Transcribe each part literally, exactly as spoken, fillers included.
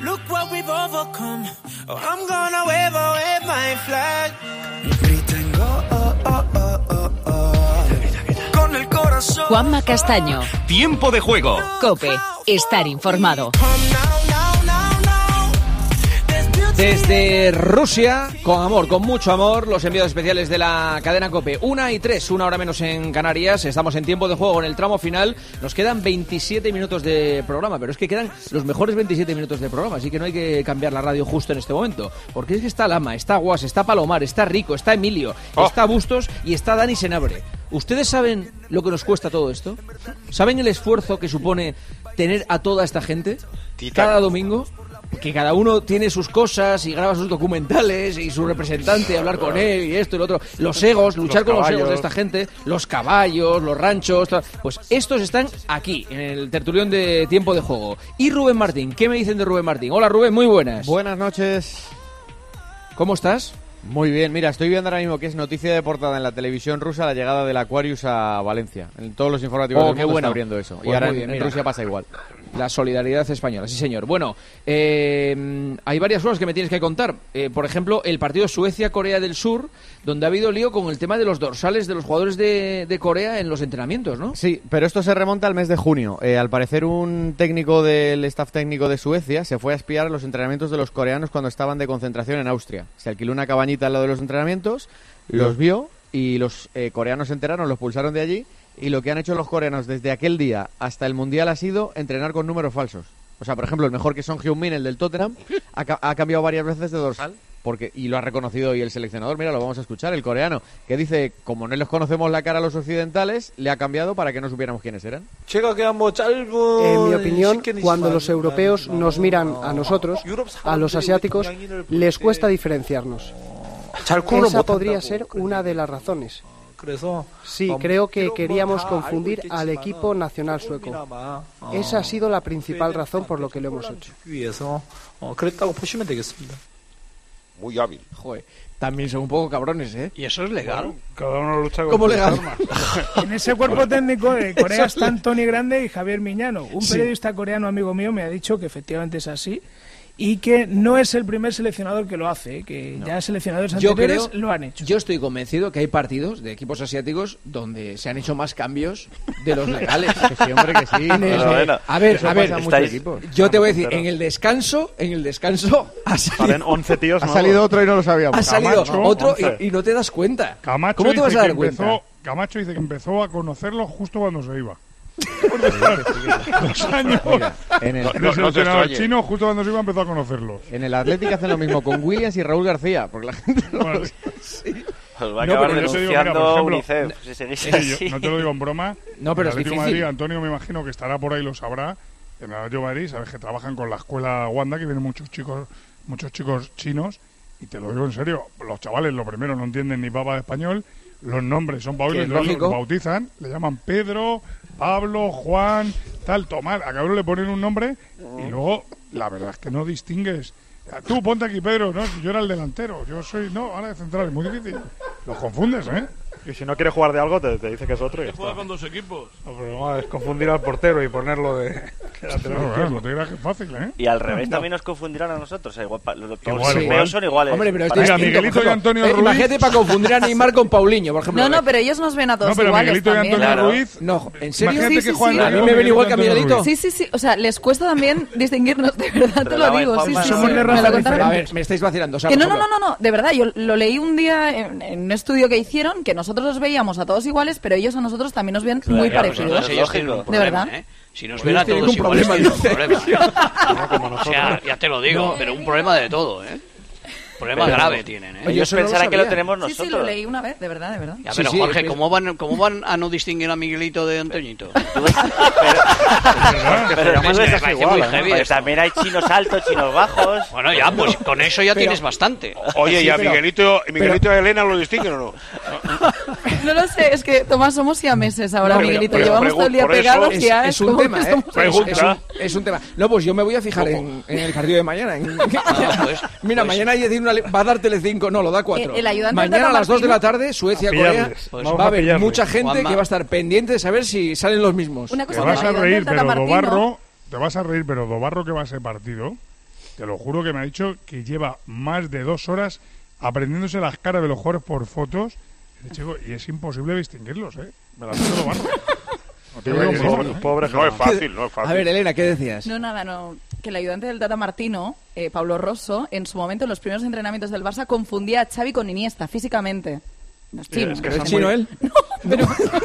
Look what we've overcome. Oh, I'm gonna wave away my flag. Griten go, oh, oh, oh, oh, oh. Con el corazón. Juanma Castaño. Tiempo de juego. COPE. Estar informado. Desde Rusia, con amor, con mucho amor, los enviados especiales de la cadena COPE. Una y tres, una hora menos en Canarias. Estamos en tiempo de juego en el tramo final. Nos quedan veintisiete minutos de programa, pero es que quedan los mejores veintisiete minutos de programa, así que no hay que cambiar la radio justo en este momento. Porque es que está Lama, está Guas, está Palomar, está Rico, está Emilio, oh. está Bustos y está Dani Senabre. ¿Ustedes saben lo que nos cuesta todo esto? ¿Saben el esfuerzo que supone tener a toda esta gente cada domingo? Que cada uno tiene sus cosas y graba sus documentales y su representante, hablar con él y esto y lo otro. Los egos, luchar con los egos de esta gente, los caballos, los ranchos. Pues estos están aquí, en el tertulión de tiempo de juego. Y Rubén Martín, ¿qué me dicen de Rubén Martín? Hola Rubén, muy buenas. Buenas noches. ¿Cómo estás? Muy bien, mira, estoy viendo ahora mismo que es noticia de portada en la televisión rusa la llegada del Aquarius a Valencia. En todos los informativos oh, del mundo bueno. está abriendo eso. Pues y ahora bien, en, en Rusia pasa igual. La solidaridad española, sí señor. Bueno, eh, hay varias cosas que me tienes que contar. Eh, por ejemplo, el partido Suecia-Corea del Sur, donde ha habido lío con el tema de los dorsales de los jugadores de, de Corea en los entrenamientos, ¿no? Sí, pero esto se remonta al mes de junio. Eh, al parecer un técnico del staff técnico de Suecia se fue a espiar los entrenamientos de los coreanos cuando estaban de concentración en Austria. Se alquiló una cabañita al lado de los entrenamientos, los vio y los eh, coreanos se enteraron, los expulsaron de allí. Y lo que han hecho los coreanos desde aquel día hasta el Mundial ha sido entrenar con números falsos. O sea, por ejemplo, el mejor que Son Heung-min, el del Tottenham, ha, ca- ha cambiado varias veces de dorsal. Porque, y lo ha reconocido hoy el seleccionador. Mira, lo vamos a escuchar, el coreano, que dice, como no les conocemos la cara a los occidentales, le ha cambiado para que no supiéramos quiénes eran. En mi opinión, cuando los europeos nos miran a nosotros, a los asiáticos, les cuesta diferenciarnos. Esa podría ser una de las razones. Sí, creo que queríamos confundir al equipo nacional sueco. Esa ha sido la principal razón por lo que lo hemos hecho. Muy hábil. Joder, también son un poco cabrones, ¿eh? ¿Y eso es legal? Cada uno lucha con ¿Cómo su legal? forma. En ese cuerpo técnico de Corea están Tony Grande y Javier Miñano. Un Sí. periodista coreano amigo mío me ha dicho que efectivamente es así y que no es el primer seleccionador que lo hace, ¿eh? Que no. ya seleccionadores Yo anteriores creo, lo han hecho. Yo estoy convencido que hay partidos de equipos asiáticos donde se han hecho más cambios de los legales. Que sí, hombre, que sí. En el- Pero bueno, a ver, eso a ver, pasa en muchos estáis- equipos. yo te voy a decir, en el descanso, en el descanso ha Salen salido, once tíos Ha nuevos. salido otro y no lo sabíamos. ha salido Camacho, otro once. y, y no te das cuenta. Camacho ¿Cómo te dice vas a que dar cuenta? empezó- Camacho dice que empezó a conocerlo justo cuando se iba. Por estar dos años. Mira, en el, No, no no, te entrenador extrañe. chino, justo cuando se iba empezó a conocerlos. en el Atlético hacen lo mismo con Williams y Raúl García, porque la gente no Bueno, Os va a No, acabar pero yo te digo, denunciando mira, por ejemplo, UNICEF si seguís sí, así. yo no te lo digo en broma. No, pero el es Atlético de difícil. Madrid, Antonio me imagino que estará por ahí, lo sabrá. En el Atlético de Madrid, sabes que trabajan con la escuela Wanda, que vienen muchos chicos, muchos chicos chinos. Y te lo digo en serio, los chavales lo primero no entienden ni papa de español. Los nombres son paulinos, Que es entonces lógico. los bautizan, le llaman Pedro, Pablo, Juan, tal, Tomás. A cada uno le ponen un nombre y luego la verdad es que no distingues. Tú ponte aquí, Pedro, no, yo era el delantero, yo soy, no, ahora de central, es muy difícil. Los confundes, ¿eh? Y si no quiere jugar de algo, te, te dice que es otro y ya está. Juega con dos equipos. El problema es confundir al portero y ponerlo de, de lateral izquierdo. No te creas que es fácil, ¿eh? Y al revés también nos confundirán a nosotros. eh, igual, pa- los, todos Igual, los igual. europeos son iguales. Hombre, pero es Para- Mira, distinto, Miguelito por ejemplo. y Antonio Eh, Ruiz. Imagínate para confundir a Neymar con Paulinho, por ejemplo. No, no, pero ellos nos ven a todos No, pero iguales Miguelito y también. Antonio Claro. Ruiz. No, ¿en serio? Imagínate Sí, que sí, Juan sí. Diego A mí me ven igual que a Antonio Miguelito. Ruiz. Sí, sí, sí. O sea, les cuesta también distinguirnos, de verdad te Pero lo la digo. Sí, Juanma, sí, somos sí. de Me raza lo contaron. A ver, me estáis vacilando. O sea, Que por no, no, no, ejemplo, no, no, de verdad, yo lo leí un día en, en un estudio que hicieron, que nosotros los veíamos a todos iguales, pero ellos a nosotros también nos ven muy Claro, pues parecidos. entonces ellos tienen un De problema, verdad. ¿eh? Si nos Ellos ven a tienen todos un iguales, problema, tienen un dice. problema, ¿eh? Como O nosotros. sea, ya te lo digo, pero un problema de todo, ¿eh? Problema Pero- grave tienen, ¿eh? Oye, Ellos eso no lo pensarán que lo sabía. tenemos Sí, nosotros. sí, lo leí una vez, de verdad, de verdad. Ya, Sí, pero sí, Jorge, es que- ¿cómo van, ¿cómo van a no distinguir a Miguelito de Antoñito? Pero Es que tú me ves parece igual, muy ¿no? heavy Pues esto. también hay chinos altos, chinos bajos. Bueno, ya, pues con eso ya Pero- tienes bastante. Oye, Sí, ¿y a pero- Miguelito, y Miguelito y a Elena lo distinguen o no? No lo sé, es que Tomás somos siameses ahora, No, pero- Miguelito. pero Llevamos pregu- todo el día por eso- pegados es, y ya es es un como tema, que ¿eh? somos- Es, Pregunta. es un, es un tema. No, pues yo me voy a fijar en, en el partido de mañana. en- pues- Mira, pues- mañana hay una, va a dar Telecinco, no, lo da cuatro. El- el ayudante mañana de a las dos de Martino- la tarde, Suecia, A Corea, pillarles. Pues Vamos va a a haber pillarles. mucha gente Juanma. que va a estar pendiente de saber si salen los mismos. Una Te cosa, vas el a ayudante reír, del Tata pero Martino- Dobarro, te vas a reír, pero Dobarro que va a ese partido, te lo juro que me ha dicho que lleva más de dos horas aprendiéndose las caras de los jugadores por fotos. Chico, y es imposible distinguirlos, ¿eh? Me las hace todo barro. No, te no, no, no, pobre, no es fácil, no es fácil. A ver, Elena, ¿qué decías? No, nada, no. Que el ayudante del Tata Martino, eh, Pablo Rosso, en su momento, en los primeros entrenamientos del Barça, confundía a Xavi con Iniesta físicamente. No es chino. Es que ¿Es son chino muy... él? No, pero...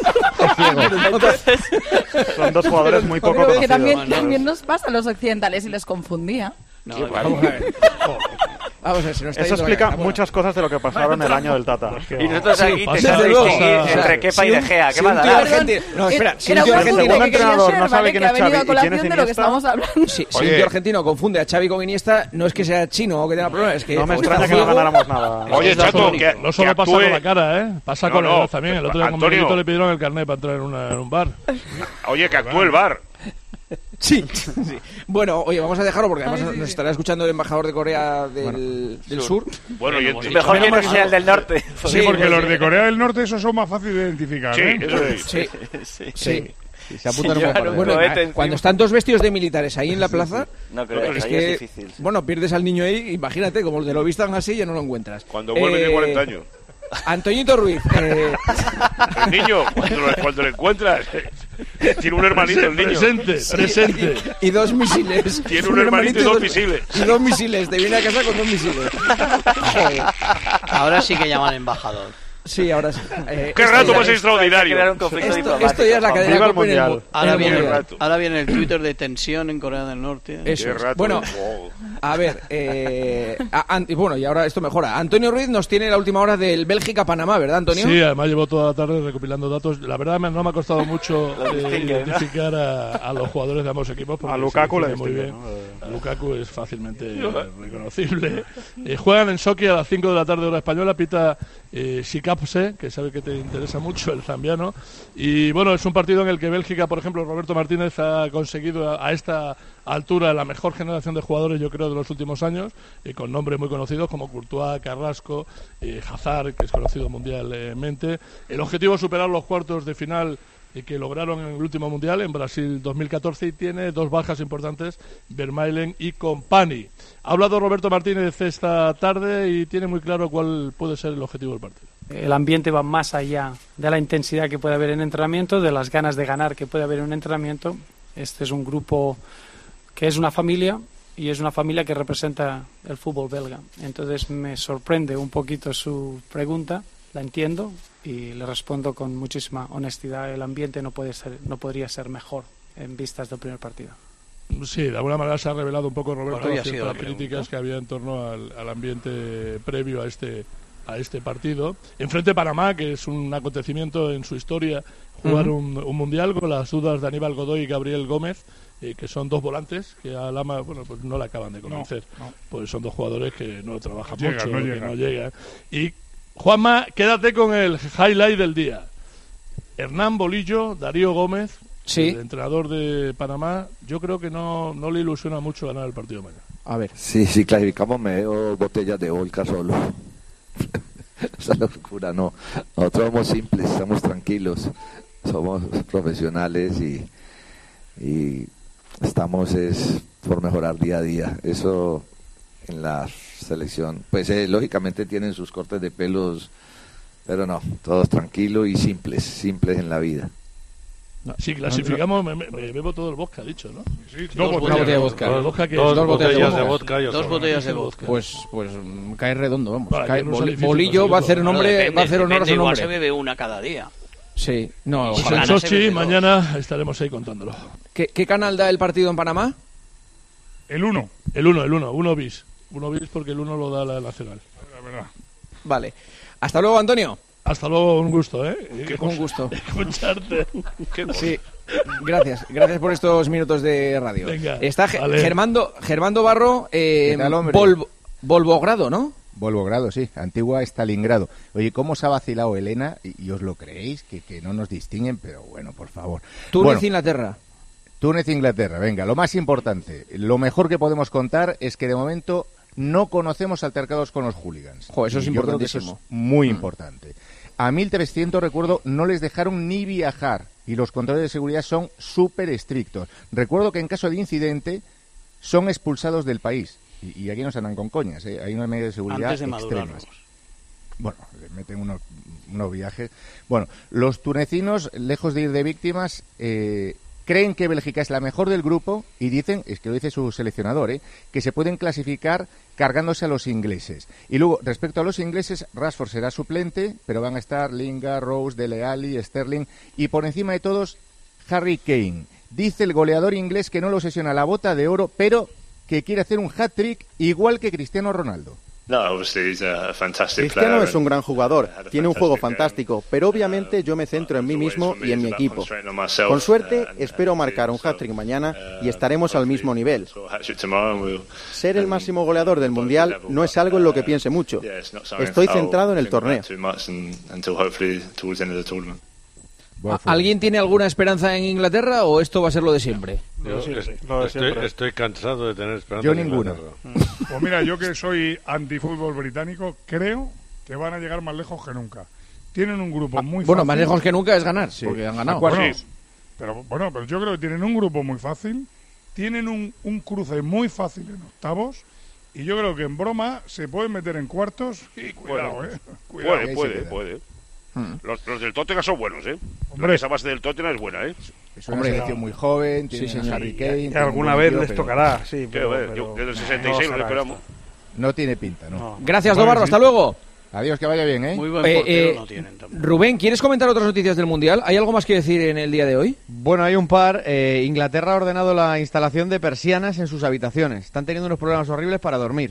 Entonces, son dos jugadores muy poco pero que conocidos. también, Bueno, también nos pasa a los occidentales y les confundía. No, Vamos a ver. Vamos a ver si nos está Eso yendo explica la- muchas cosas de lo que pasaron el año del Tata. Y nosotros aquí Sí, intentando desde luego. distinguir O sea, entre Kepa si y De un- Gea. ¿Qué si va un a tío dar? argentino- No, espera, si un Era tío un argentino... argumento un que quería entrenador ser, no sabe ¿vale? quién Que ha es venido Xavi a y quién es colación de lo que Iniesta. estamos hablando. Si, si un Oye. tío argentino confunde a Xavi con Iniesta, no es que sea chino o que tenga problemas, es que... No me o está extraña que no ciego- ganáramos nada. Oye, No Chato, solo- que, no solo que pasa actúe- con la cara, ¿eh? Pasa No, con la no, edad también. El otro día con Antonio. Miguelito le pidieron el carnet para entrar en, una- en un bar. Oye, que actúe el V A R. Sí, sí. Bueno, oye, vamos a dejarlo porque además nos estará escuchando el embajador de Corea del, del sur. Bueno, y pues, Mejor que no sea el del norte. Sí, porque los de Corea del Norte esos son más fáciles de identificar, Sí, ¿eh? eso es. Sí, Sí. sí. Y se apuntan Sí, como claro, para- Bueno, Cohete eh, encima. cuando están dos vestidos de militares ahí en la plaza, No creo que es ahí que, es difícil. bueno, pierdes al niño ahí, imagínate, como te lo vistan así ya no lo encuentras. Cuando vuelve Eh, de cuarenta años. Antoñito Ruiz, eh, El niño, cuando lo, cuando lo encuentras, tiene un hermanito el niño. Presente, presente. y dos misiles. Tiene un hermanito y dos misiles. Y dos misiles, te viene a casa con dos misiles. Joder. Ahora sí que llaman embajador. Sí, ahora sí. Eh, ¡Qué esto rato ya más es- extraordinario! Crear un conflicto Esto, diplomático. esto ya es la cadena Viva el Cope en el, Mundial. mu- Ahora en el viene, Mundial. ahora viene el Twitter de tensión en Corea del Norte. Eso ¡Qué es. rato! Bueno, Wow. a ver, eh, a- an- y bueno, y ahora esto mejora. Antonio Ruiz nos tiene la última hora del Bélgica-Panamá, ¿verdad, Antonio? Sí, además llevo toda la tarde recopilando datos. La verdad me- no me ha costado mucho Lo eh, distingue, ¿no? identificar a, a los jugadores de ambos equipos. porque A Lukaku se le distingue muy distingue, bien. ¿no? A Lukaku es fácilmente reconocible. Eh, juegan en Sochi a las cinco de la tarde hora española. Pita eh, Shikapse, que sabe que te interesa mucho, el zambiano. Y bueno, es un partido en el que Bélgica, por ejemplo, Roberto Martínez ha conseguido a, a esta altura la mejor generación de jugadores, yo creo, de los últimos años, eh, con nombres muy conocidos como Courtois, Carrasco, eh, Hazard, que es conocido mundialmente. El objetivo es superar los cuartos de final eh, que lograron en el último mundial en Brasil dos mil catorce, y tiene dos bajas importantes, Vermaelen y Company. Ha hablado Roberto Martínez esta tarde y tiene muy claro cuál puede ser el objetivo del partido. El ambiente va más allá de la intensidad que puede haber en entrenamiento, de las ganas de ganar que puede haber en un entrenamiento. Este es un grupo que es una familia, y es una familia que representa el fútbol belga. Entonces me sorprende un poquito su pregunta, la entiendo y le respondo con muchísima honestidad. El ambiente no puede ser, no podría ser mejor en vistas del primer partido. Sí, de alguna manera se ha revelado un poco, Roberto, Bueno, había sido ciertas la pregunta. críticas que había en torno al, al ambiente previo a este a este partido. Enfrente Panamá, que es un acontecimiento en su historia, jugar Ujú. un, un mundial con las dudas de Aníbal Godoy y Gabriel Gómez, eh, que son dos volantes que a Lama, bueno, pues no le acaban de convencer. No, no. Pues son dos jugadores que no trabajan Llegan, mucho, no que llegan. no llegan. Y Juanma, quédate con el highlight del día. Hernán Bolillo, Darío Gómez, Sí. el entrenador de Panamá, yo creo que no, no le ilusiona mucho ganar el partido de mañana. A ver. Sí, si clasificamos me veo botellas de vodka solo. Esa locura, no. Nosotros somos simples, estamos tranquilos, somos profesionales y, y estamos es por mejorar día a día. Eso en la selección, pues eh, lógicamente tienen sus cortes de pelos, pero no, todos tranquilos y simples, simples en la vida. Si clasificamos, me, me- me bebo todo el vodka, dicho, ¿no? Sí, Dos dos Una botella de vodka. Dos, vodka que Dos es- botellas de vodka. yo Dos solo. botellas de vodka. Pues, pues mm, cae redondo, vamos. Para Cae- que no sea Boli- difícil Bolillo va a hacer conseguirlo. nombre, Bueno, depende, va a hacer honor a depende, su igual se nombre. bebe una cada día. Sí, no, Pues ojalá. en Gana se Sochi, bebe dos. mañana estaremos ahí contándolo. ¿Qué, ¿Qué canal da el partido en Panamá? El uno. El uno, el uno, uno bis. Uno bis porque el uno lo da la Nacional. La verdad. Vale. Hasta luego, Antonio. Hasta luego, un gusto, ¿eh? Un gusto. Escucharte. Sí. Gracias, gracias por estos minutos de radio. Venga, Está Ge- vale. Germando, Germando Barro, eh, ¿Qué tal, hombre? Volvo- Volvogrado, ¿no? Volvogrado, sí, antigua Stalingrado. Oye, ¿cómo se ha vacilado Elena? Y, y os lo creéis, que, que no nos distinguen, pero bueno, por favor. Túnez, Bueno, Inglaterra. Túnez, Inglaterra, venga, lo más importante, lo mejor que podemos contar es que de momento no conocemos altercados con los hooligans. Jo, eso es Y yo creo que eso es importantísimo. muy Mm. importante. A mil trescientos, recuerdo, no les dejaron ni viajar y los controles de seguridad son súper estrictos. Recuerdo que en caso de incidente son expulsados del país. Y, y aquí no se andan con coñas, ¿eh? Hay unas medidas de seguridad Antes de extremas. madurarlos. Bueno, le meten unos, unos viajes. Bueno, los tunecinos, lejos de ir de víctimas, eh, creen que Bélgica es la mejor del grupo y dicen, es que lo dice su seleccionador, ¿eh? que se pueden clasificar cargándose a los ingleses. Y luego, respecto a los ingleses, Rashford será suplente, pero van a estar Lingard, Rose, Dele Alli, Sterling y por encima de todos, Harry Kane. Dice el goleador inglés que no lo obsesiona la bota de oro, pero que quiere hacer un hat-trick igual que Cristiano Ronaldo. Cristiano es un gran jugador, tiene un juego fantástico, pero obviamente yo me centro en mí mismo y en mi equipo. Con suerte, espero marcar un hat-trick mañana y estaremos al mismo nivel. Ser el máximo goleador del Mundial no es algo en lo que piense mucho. Estoy centrado en el torneo. ¿Alguien tiene alguna esperanza en Inglaterra o esto va a ser lo de siempre? Yo estoy, estoy cansado de tener esperanza. Yo en ninguna. Pues mira, yo que soy antifútbol británico, creo que van a llegar más lejos que nunca. Tienen un grupo muy Bueno, fácil. más lejos que nunca es ganar, sí, porque han ganado. Bueno, pero, bueno, pero yo creo que tienen un grupo muy fácil, tienen un, un cruce muy fácil en octavos, y yo creo que en broma se pueden meter en cuartos y cuidado, Bueno, eh. Cuidado. puede, puede, puede. Hmm. Los, los del Tottenham son buenos, ¿eh? Hombre. Esa base del Tottenham es buena, ¿eh? Es una selección muy joven, tiene Sí, a señor. Harry Y- Kane. y tiene alguna un vez tío, les pero- tocará, sí, pero- Quiero ver, yo desde el sesenta y seis no lo será esperamos. esto. No tiene pinta, ¿no? Gracias, Dobarro, hasta luego. Adiós, que vaya bien, ¿eh? Muy Eh, eh, Rubén, ¿quieres comentar otras noticias del Mundial? ¿Hay algo más que decir en el día de hoy? Bueno, hay un par. Eh, Inglaterra ha ordenado la instalación de persianas en sus habitaciones. Están teniendo unos problemas horribles para dormir.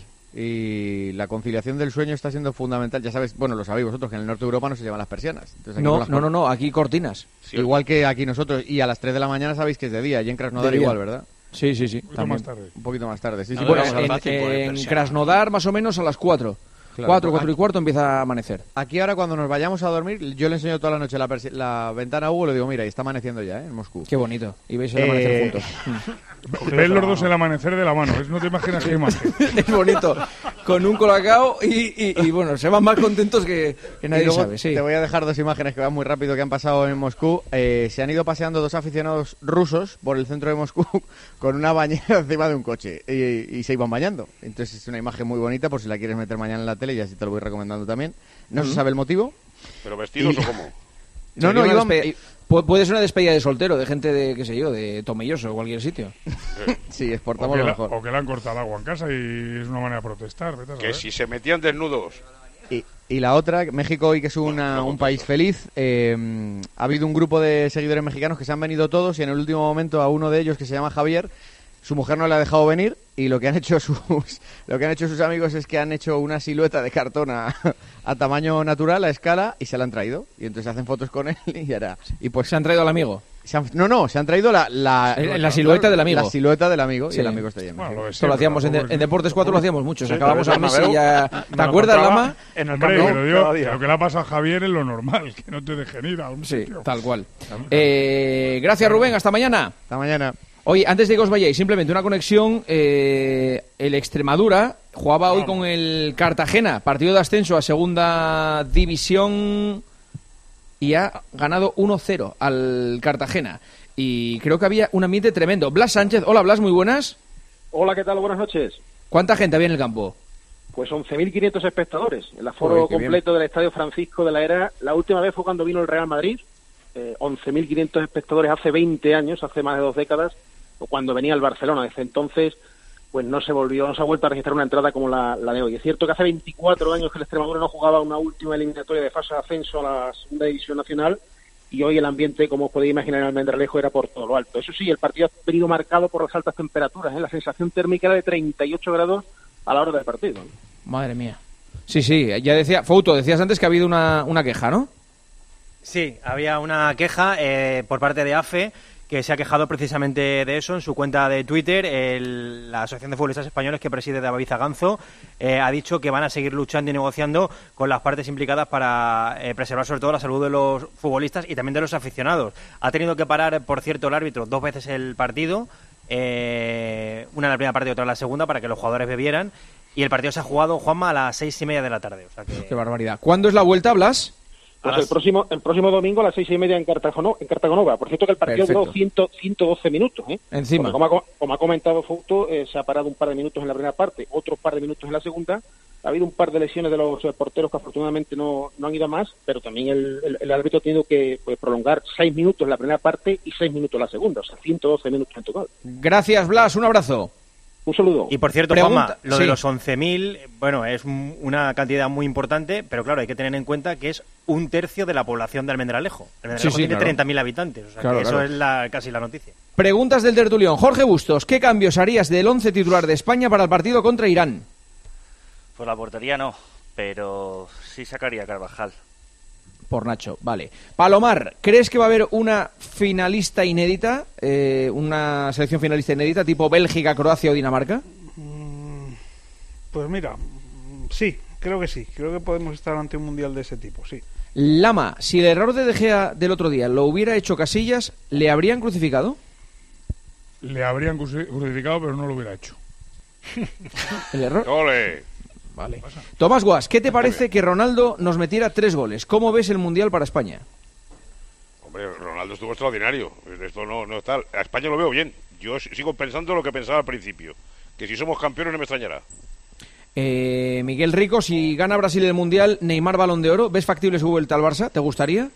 Y la conciliación del sueño está siendo fundamental. Ya sabes, bueno, lo sabéis vosotros, que en el norte de Europa no se llevan las persianas. Entonces, aquí No, las no, no, ponen. no, aquí cortinas. Igual que aquí nosotros. Y a las tres de la mañana sabéis que es de día. Y en Krasnodar De día. igual, ¿verdad? Sí, sí, sí. Un poquito también. más tarde. Un poquito más tarde, sí, sí. Bueno, Bueno, en, fácil poner en persiana. Krasnodar más o menos a las cuatro. Claro. Cuatro, cuatro y Aquí- cuarto empieza a amanecer. Aquí ahora cuando nos vayamos a dormir, yo le enseño toda la noche la, persi- la ventana a Hugo y le digo, mira, y está amaneciendo ya, ¿eh? En Moscú. Qué bonito. Y veis el amanecer Eh, juntos. Ven los dos el amanecer de la mano, ¿eh? No te imaginas qué imagen. Es bonito. Con un colacao y, y, y, bueno, se van más contentos que, que nadie Y luego sabe. Sí. Te voy a dejar dos imágenes que van muy rápido que han pasado en Moscú. Eh, se han ido paseando dos aficionados rusos por el centro de Moscú con una bañera encima de un coche y, y se iban bañando. Entonces es una imagen muy bonita por si la quieres meter mañana en la tele y así te lo voy recomendando también. No se Ujú. sabe el motivo. ¿Pero vestidos Y- o cómo? No, no, Sería una iban- despe- Pu- Puede ser una despedida de soltero, de gente de, qué sé yo, de Tomelloso o cualquier sitio. Sí, O exportamos que, lo la- mejor. o que le han cortado agua en casa y es una manera de protestar. vete a Que saber. si se metían desnudos. Y, y la otra, México hoy que es una- un país feliz, eh, ha habido un grupo de seguidores mexicanos que se han venido todos y en el último momento a uno de ellos que se llama Javier, su mujer no le ha dejado venir y lo que han hecho sus lo que han hecho sus amigos es que han hecho una silueta de cartón a, a tamaño natural, a escala y se la han traído y entonces hacen fotos con él y ahora y pues se han traído al amigo. Se han- no, no, se han traído la la, Eh, la silueta del amigo. La silueta del amigo Sí. y el amigo está lleno. Esto lo hacíamos en, de- en Deportes cuatro, lo hacíamos mucho. Sí, Acabamos pero a el Messi Bernabéu, ya... me ¿Te lo acuerdas, encontraba Lama? En el Hombre, ¿No? pero digo, Cada día. lo que le ha pasado a Javier es lo normal, que no te dejen ir a un Sí, sitio. tal cual. Eh, gracias, Rubén. Hasta mañana. Hasta mañana. Oye, antes de que os vayáis, simplemente una conexión. Eh, el Extremadura jugaba hoy con el Cartagena, partido de ascenso a segunda división y ha ganado uno cero al Cartagena. Y creo que había un ambiente tremendo. Blas Sánchez, hola Blas, muy buenas. Hola, ¿qué tal? Buenas noches. ¿Cuánta gente había en el campo? Pues once mil quinientos espectadores. El aforo Uy, qué bien. completo del Estadio Francisco de la Era. La última vez fue cuando vino el Real Madrid. Eh, once mil quinientos espectadores hace veinte años, hace más de dos décadas, o cuando venía el Barcelona. Desde entonces, pues no se volvió, no se ha vuelto a registrar una entrada como la, la de hoy. Es cierto que hace veinticuatro años que el Extremadura no jugaba una última eliminatoria de fase de ascenso a la segunda división nacional, y hoy el ambiente, como os podéis imaginar, en Almendralejo era por todo lo alto. Eso sí, el partido ha venido marcado por las altas temperaturas, ¿eh? La sensación térmica era de treinta y ocho grados a la hora del partido, ¿no? Madre mía. Sí, sí, ya decía, Fouto, decías antes que ha habido una, una queja, ¿no? Sí, había una queja eh, por parte de A F E que se ha quejado precisamente de eso en su cuenta de Twitter. El- la Asociación de Futbolistas Españoles, que preside David Zaganzo, eh, ha dicho que van a seguir luchando y negociando con las partes implicadas para eh, preservar sobre todo la salud de los futbolistas y también de los aficionados. Ha tenido que parar, por cierto, el árbitro dos veces el partido, eh, una en la primera parte y otra en la segunda, para que los jugadores bebieran, y el partido se ha jugado, Juanma, a las seis y media de la tarde. O sea que... Qué barbaridad. ¿Cuándo es la vuelta, Blas? Pues el próximo el próximo domingo a las seis y media en Cartagena, en Cartagonova. Por cierto que el partido duró ciento doce minutos. ¿eh? Encima. Como ha, como ha comentado Fouto, eh, se ha parado un par de minutos en la primera parte, otros par de minutos en la segunda. Ha habido un par de lesiones de los porteros que afortunadamente no, no han ido a más, pero también el, el, el árbitro ha tenido que pues, prolongar seis minutos en la primera parte y seis minutos en la segunda, o sea, ciento doce minutos en total. Gracias, Blas, un abrazo. Un saludo. Y por cierto, Pregunta, Juanma, lo sí. de los once mil, bueno, es una cantidad muy importante, pero claro, hay que tener en cuenta que es un tercio de la población de Almendralejo. Almendralejo Sí, sí, tiene claro. treinta mil habitantes, o sea Claro, que eso claro. es la, casi la noticia. Preguntas del tertulión. Jorge Bustos, ¿qué cambios harías del once titular de España para el partido contra Irán? Pues la portería no, pero sí sacaría a Carvajal. Por Nacho, vale. Palomar, ¿crees que va a haber una finalista inédita, eh, una selección finalista inédita, tipo Bélgica, Croacia o Dinamarca? Pues mira, sí, creo que sí. Creo que podemos estar ante un mundial de ese tipo, sí. Lama, si el error de De Gea del otro día lo hubiera hecho Casillas, ¿le habrían crucificado? Le habrían cruci- crucificado, pero no lo hubiera hecho. ¿El error? ¡Ole! Vale. Tomás Guas, ¿qué te parece que Ronaldo nos metiera tres goles? ¿Cómo ves el mundial para España? Hombre, Ronaldo estuvo extraordinario. Esto no, no está. A España lo veo bien. Yo sigo pensando lo que pensaba al principio. Que si somos campeones no me extrañará. Eh, Miguel Rico, si gana Brasil el mundial, Neymar Balón de Oro, ¿ves factible su vuelta al Barça? ¿Te gustaría?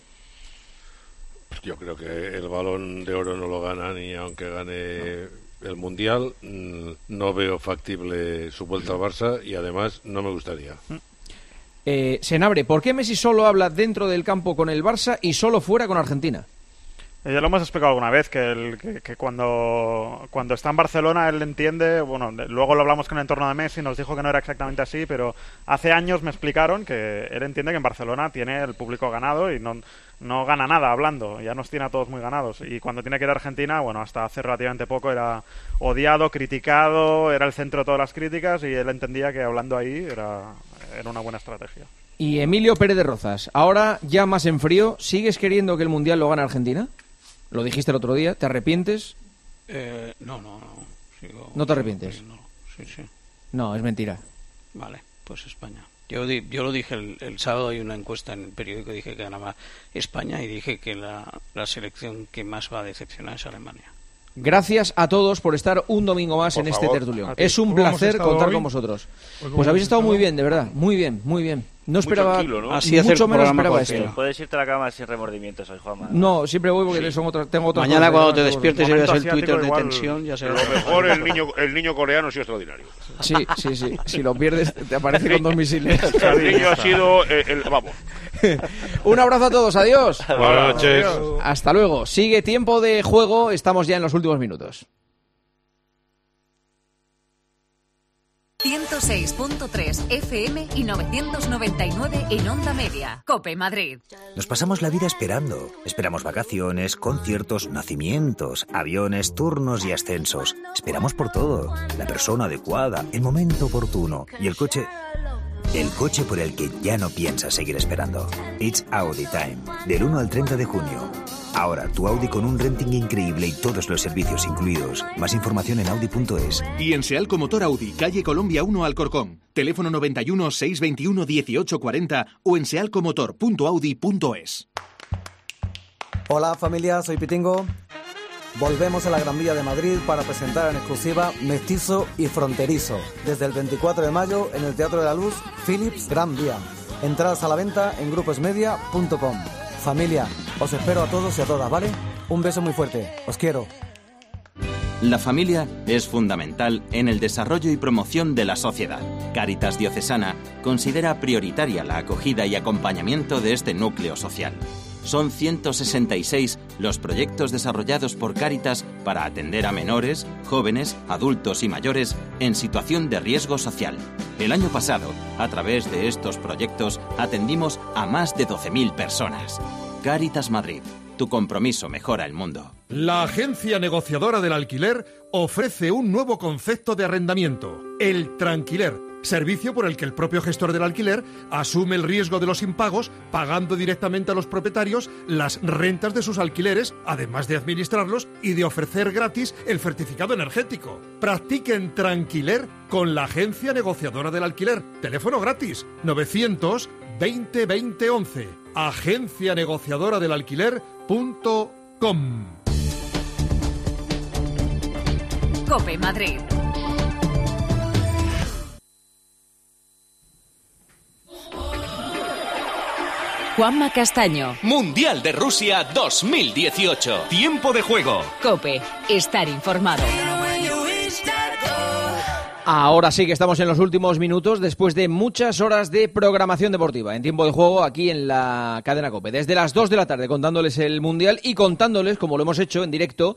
Yo creo que el Balón de Oro no lo gana ni aunque gane el mundial. No veo factible su vuelta al Barça y además no me gustaría. Eh, Senabre, ¿por qué Messi solo habla dentro del campo con el Barça y solo fuera con Argentina? Eh, Ya lo hemos explicado alguna vez, que, el, que, que cuando, cuando está en Barcelona él entiende, bueno, de- luego lo hablamos con el entorno de Messi, nos dijo que no era exactamente así, pero hace años me explicaron que él entiende que en Barcelona tiene el público ganado y no, no gana nada hablando, ya nos tiene a todos muy ganados. Y cuando tiene que ir a Argentina, bueno, hasta hace relativamente poco era odiado, criticado, era el centro de todas las críticas y él entendía que hablando ahí era, era una buena estrategia. Y Emilio Pérez de Rozas, ahora ya más en frío, ¿sigues queriendo que el mundial lo gane Argentina? Lo dijiste el otro día, ¿te arrepientes? Eh, no, no, no. Sigo, ¿No te arrepientes? sigo creyendo. Sí, sí. No, es mentira. Vale, pues España. Yo, di- yo lo dije el, el sábado, hay una encuesta en el periódico, dije que ganaba España y dije que la, la selección que más va a decepcionar es Alemania. Gracias a todos por estar un domingo más Por en favor. este tertulión. A ti. Es un ¿Cómo hemos placer estado contar hoy? con vosotros. Pues, Pues habéis estado muy bien, de verdad. Muy bien, muy bien. No esperaba, tranquilo, ¿no? Así hacer mucho un menos programa esperaba cortito. esto. Puedes irte a la cama sin remordimientos hoy, Juanma. No, siempre voy porque son otras, tengo otras Mañana cosas, cuando ¿no? te Tengo- despiertes y veas el Momento Twitter de asiático, tensión, ya será. Lo mejor, el niño, el niño coreano ha sido extraordinario. Sí, sí, sí. Si lo pierdes, te aparece con dos misiles. El niño ha sido el, el- vamos. Un abrazo a todos, adiós. Buenas noches. Hasta luego. Sigue tiempo de juego, estamos ya en los últimos minutos. ciento seis punto tres F M y novecientos noventa y nueve en Onda Media. COPE Madrid. Nos pasamos la vida esperando. Esperamos vacaciones, conciertos, nacimientos, aviones, turnos y ascensos. Esperamos por todo. La persona adecuada, el momento oportuno. Y el coche... El coche por el que ya no piensas seguir esperando. It's Audi Time. Del uno al treinta de junio. Ahora, tu Audi con un renting increíble y todos los servicios incluidos. Más información en audi punto es. Y en Sealco Motor Audi, calle Colombia uno Alcorcón. Teléfono noventa y uno, seiscientos veintiuno, dieciocho cuarenta o en sealcomotor punto audi punto es. Hola familia, soy Pitingo. Volvemos a la Gran Vía de Madrid para presentar en exclusiva Mestizo y Fronterizo. Desde el veinticuatro de mayo en el Teatro de la Luz, Philips Gran Vía. Entradas a la venta en gruposmedia punto com. Familia, os espero a todos y a todas, ¿vale? Un beso muy fuerte, os quiero. La familia es fundamental en el desarrollo y promoción de la sociedad. Cáritas Diocesana considera prioritaria la acogida y acompañamiento de este núcleo social. Son ciento sesenta y seis los proyectos desarrollados por Cáritas para atender a menores, jóvenes, adultos y mayores en situación de riesgo social. El año pasado, a través de estos proyectos, atendimos a más de doce mil personas. Cáritas Madrid, tu compromiso mejora el mundo. La agencia negociadora del alquiler ofrece un nuevo concepto de arrendamiento, el tranquiler. Servicio por el que el propio gestor del alquiler asume el riesgo de los impagos, pagando directamente a los propietarios las rentas de sus alquileres, además de administrarlos y de ofrecer gratis el certificado energético. Practiquen tranquiler con la agencia negociadora del alquiler. Teléfono gratis, novecientos veinte veinte once. agencia negociadora del alquiler punto com. COPE Madrid. Juanma Castaño. Mundial de Rusia dos mil dieciocho. Tiempo de juego. COPE. Estar informado. Ahora sí que estamos en los últimos minutos después de muchas horas de programación deportiva en tiempo de juego aquí en la cadena COPE. Desde las dos de la tarde contándoles el Mundial y contándoles, como lo hemos hecho en directo,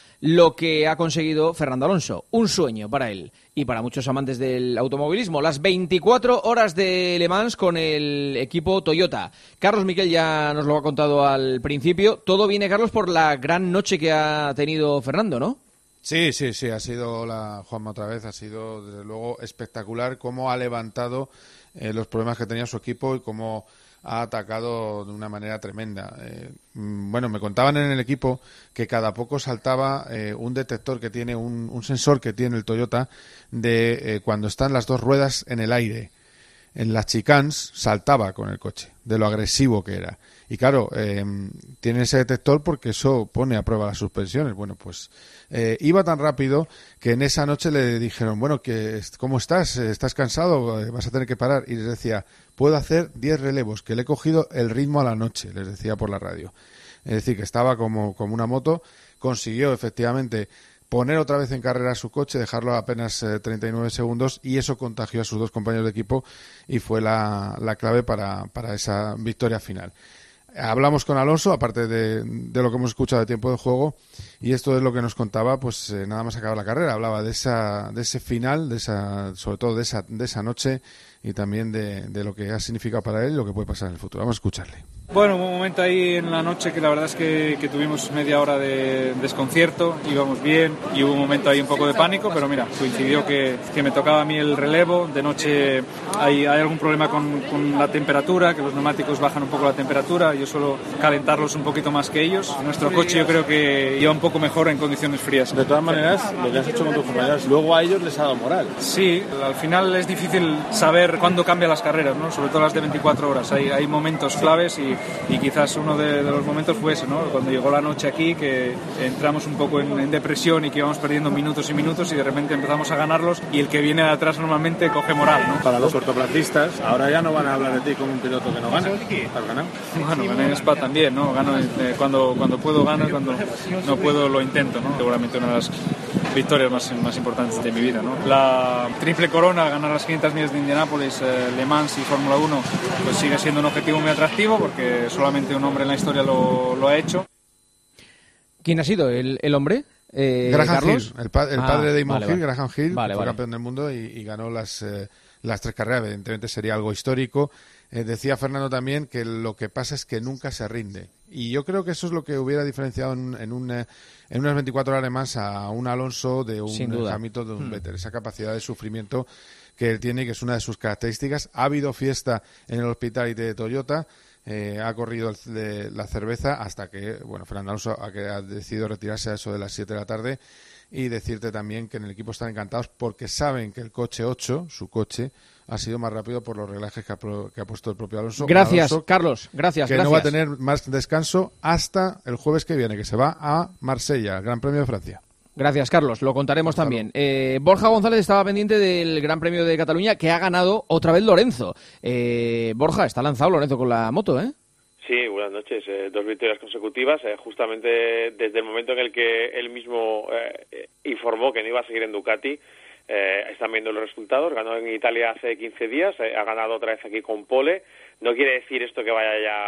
lo que ha conseguido Fernando Alonso. Un sueño para él y para muchos amantes del automovilismo. Las veinticuatro horas de Le Mans con el equipo Toyota. Carlos Miquel ya nos lo ha contado al principio. Todo viene, Carlos, por la gran noche que ha tenido Fernando, ¿no? Sí, sí, sí, ha sido, la Juanma otra vez, ha sido desde luego espectacular cómo ha levantado eh, los problemas que tenía su equipo y cómo ha atacado de una manera tremenda. Eh, bueno, me contaban en el equipo que cada poco saltaba eh, un detector que tiene, un, un sensor que tiene el Toyota de eh, cuando están las dos ruedas en el aire. En las chicanes saltaba con el coche, de lo agresivo que era. Y claro, eh, tiene ese detector porque eso pone a prueba las suspensiones. Bueno, pues eh, iba tan rápido que en esa noche le dijeron, bueno, que ¿cómo estás? ¿Estás cansado? ¿Vas a tener que parar? Y les decía, puedo hacer diez relevos, que le he cogido el ritmo a la noche, les decía por la radio. Es decir, que estaba como, como una moto, consiguió efectivamente poner otra vez en carrera su coche, dejarlo a apenas eh, treinta y nueve segundos, y eso contagió a sus dos compañeros de equipo y fue la, la clave para, para esa victoria final. Hablamos con Alonso, aparte de, de lo que hemos escuchado de tiempo de juego, y esto es lo que nos contaba, pues eh, nada más acabar la carrera. Hablaba de esa, de ese final, de esa, sobre todo de esa, de esa noche, y también de, de lo que ha significado para él y lo que puede pasar en el futuro. Vamos a escucharle. Bueno, hubo un momento ahí en la noche que la verdad es que, que tuvimos media hora de desconcierto, íbamos bien y hubo un momento ahí un poco de pánico, pero mira, coincidió que, que me tocaba a mí el relevo. De noche hay, hay algún problema con, con la temperatura, que los neumáticos bajan un poco la temperatura, yo suelo calentarlos un poquito más que ellos. Nuestro coche yo creo que iba un poco mejor en condiciones frías. De todas maneras, lo que has hecho con tus compañeros, luego a ellos les ha dado moral. Sí, al final es difícil saber cuándo cambian las carreras, ¿no? Sobre todo las de veinticuatro horas. Hay, hay momentos claves y Y quizás uno de, de los momentos fue ese, ¿no? Cuando llegó la noche aquí, que entramos un poco en, en depresión y que íbamos perdiendo minutos y minutos y de repente empezamos a ganarlos y el que viene de atrás normalmente coge moral, ¿no? Para los cortoplacistas, ahora ya no van a hablar de ti como un piloto que no gana. ¿Has ganado? Bueno, gané en Spa también, ¿no? Gano eh, cuando, cuando puedo gano y cuando no puedo lo intento, ¿no? Seguramente una de las victorias más, más importantes de mi vida, ¿no? La triple corona, ganar las quinientas millas de Indianápolis, eh, Le Mans y Fórmula uno, pues sigue siendo un objetivo muy atractivo porque solamente un hombre en la historia lo, lo ha hecho. ¿Quién ha sido el, el hombre? Eh, Graham Carlos. Hill, el, pa el ah, padre de Damon vale, Hill, vale. Graham Hill, vale, fue vale. campeón del mundo y, y ganó las, eh, las tres carreras. Evidentemente sería algo histórico. Eh, decía Fernando también que lo que pasa es que nunca se rinde. Y yo creo que eso es lo que hubiera diferenciado en, en, un, eh, en unas veinticuatro horas más a un Alonso de un Hamilton, de un Hmm. Vettel. Esa capacidad de sufrimiento que él tiene, que es una de sus características. Ha habido fiesta en el Hospitality de Toyota. Eh, ha corrido el, de, la cerveza hasta que, bueno, Fernando Alonso ha, que ha decidido retirarse a eso de las siete de la tarde. Y decirte también que en el equipo están encantados porque saben que el coche ocho, su coche, ha sido más rápido por los reglajes que ha, pro, que ha puesto el propio Alonso. Gracias, Alonso, Carlos. Gracias, que gracias. no va a tener más descanso hasta el jueves que viene, que se va a Marsella, el Gran Premio de Francia. Gracias, Carlos. Lo contaremos también. Eh, Borja González estaba pendiente del Gran Premio de Cataluña que ha ganado otra vez Lorenzo. Eh, Borja, está lanzado Lorenzo con la moto, ¿eh? Sí, buenas noches. Eh, dos victorias consecutivas, eh, justamente desde el momento en el que él mismo eh, informó que no iba a seguir en Ducati. Eh, están viendo los resultados. Ganó en Italia hace quince días, eh, ha ganado otra vez aquí con pole. No quiere decir esto que vaya ya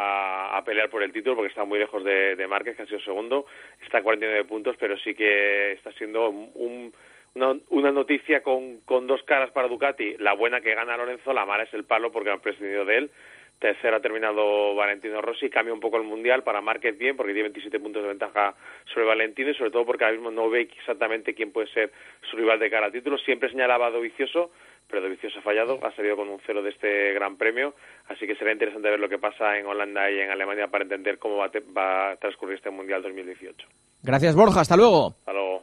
a, a pelear por el título, porque está muy lejos de, de Márquez, que ha sido segundo. Está a cuarenta y nueve puntos, pero sí que está siendo un, una, una noticia con, con dos caras para Ducati. La buena, que gana Lorenzo; la mala es el palo, porque han prescindido de él. Tercero ha terminado Valentino Rossi. Cambia un poco el mundial para Márquez, bien, porque tiene veintisiete puntos de ventaja sobre Valentino, y sobre todo porque ahora mismo no ve exactamente quién puede ser su rival de cara al título. Siempre señalaba a Dovizioso, pero Dovizioso ha fallado, ha salido con un cero de este Gran Premio, así que será interesante ver lo que pasa en Holanda y en Alemania para entender cómo va a, te, va a transcurrir este mundial dos mil dieciocho. Gracias, Borja. Hasta luego. Hasta luego.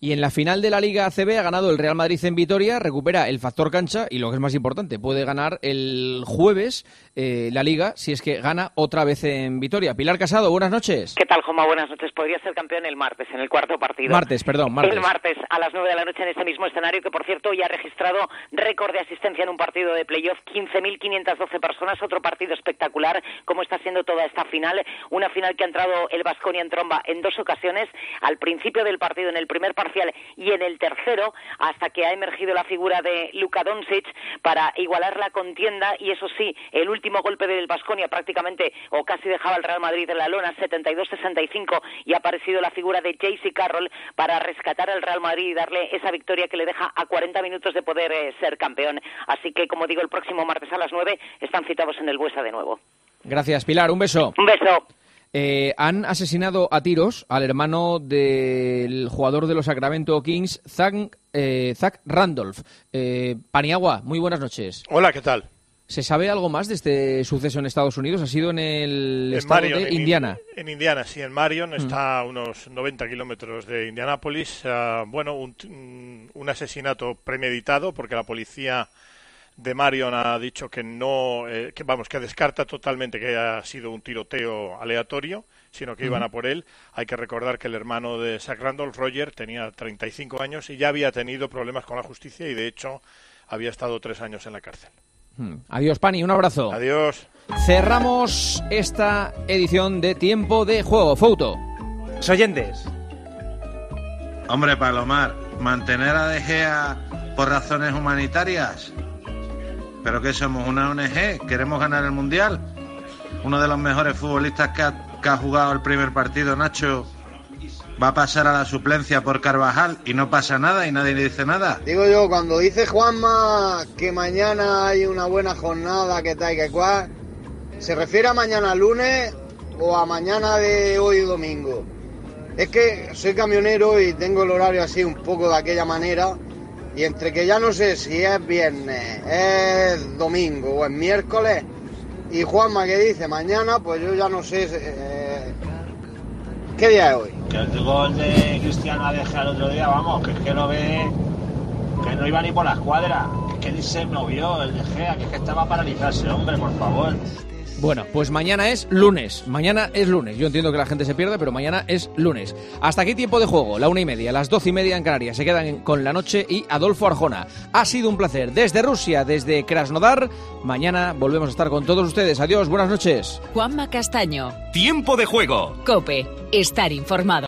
Y en la final de la Liga A C B ha ganado el Real Madrid en Vitoria, recupera el factor cancha y lo que es más importante, puede ganar el jueves eh, la Liga si es que gana otra vez en Vitoria. Pilar Casado, buenas noches. ¿Qué tal, Joma? Buenas noches. Podría ser campeón el martes, en el cuarto partido. Martes, perdón, martes. El martes a las nueve de la noche en este mismo escenario, que por cierto ya ha registrado récord de asistencia en un partido de playoff, quince mil quinientas doce personas, otro partido espectacular, como está siendo toda esta final, una final que ha entrado el Baskonia en tromba en dos ocasiones, al principio del partido, en el primer parcial y en el tercero, hasta que ha emergido la figura de Luka Doncic para igualar la contienda, y eso sí, el último golpe del Baskonia prácticamente o casi dejaba al Real Madrid en la lona, setenta y dos sesenta y cinco, y ha aparecido la figura de J C Carroll para rescatar al Real Madrid y darle esa victoria que le deja a cuarenta minutos de poder eh, ser campeón. Así que, como digo, el próximo martes a las nueve están citados en el Buesa de nuevo. Gracias, Pilar, un beso. Un beso. Eh, han asesinado a tiros al hermano del jugador de los Sacramento Kings, Zach, eh, Zach Randolph. Eh, Paniagua, muy buenas noches. Hola, ¿qué tal? ¿Se sabe algo más de este suceso en Estados Unidos? Ha sido en el en estado Marion, de en Indiana. En Indiana, sí, en Marion, Mm. está a unos noventa kilómetros de Indianápolis. Uh, bueno, un, un asesinato premeditado, porque la policía de Marion ha dicho que no, eh, que vamos, que descarta totalmente que haya sido un tiroteo aleatorio, sino que iban Ujú. a por él. Hay que recordar que el hermano de Zach Randolph, Roger, tenía treinta y cinco años y ya había tenido problemas con la justicia y, de hecho, había estado tres años en la cárcel. Hmm. Adiós, Pani, un abrazo. Adiós. Cerramos esta edición de Tiempo de Juego. Fouto. Oyentes. Hombre, Palomar, mantener a De Gea por razones humanitarias. ¿Pero qué somos, una O N G? ¿Queremos ganar el Mundial? Uno de los mejores futbolistas que ha, que ha jugado el primer partido, Nacho, va a pasar a la suplencia por Carvajal y no pasa nada y nadie le dice nada. Digo yo, cuando dice Juanma que mañana hay una buena jornada, que tal y que cual, ¿se refiere a mañana lunes o a mañana de hoy domingo? Es que soy camionero y tengo el horario así un poco de aquella manera, y entre que ya no sé si es viernes, es domingo o es miércoles, y Juanma que dice mañana, pues yo ya no sé eh, qué día es hoy. Que el gol de Cristiano a De Gea el otro día, vamos, que es que lo ve, que no iba ni por la escuadra, que es que ni se movió el De Gea, que es que estaba paralizarse, hombre, por favor. Bueno, pues mañana es lunes. Mañana es lunes. Yo entiendo que la gente se pierde, pero mañana es lunes. Hasta aquí Tiempo de Juego, la una y media, las doce y media en Canarias. Se quedan con La Noche y Adolfo Arjona. Ha sido un placer. Desde Rusia, desde Krasnodar. Mañana volvemos a estar con todos ustedes. Adiós, buenas noches. Juanma Castaño. Tiempo de Juego. COPE. Estar informado.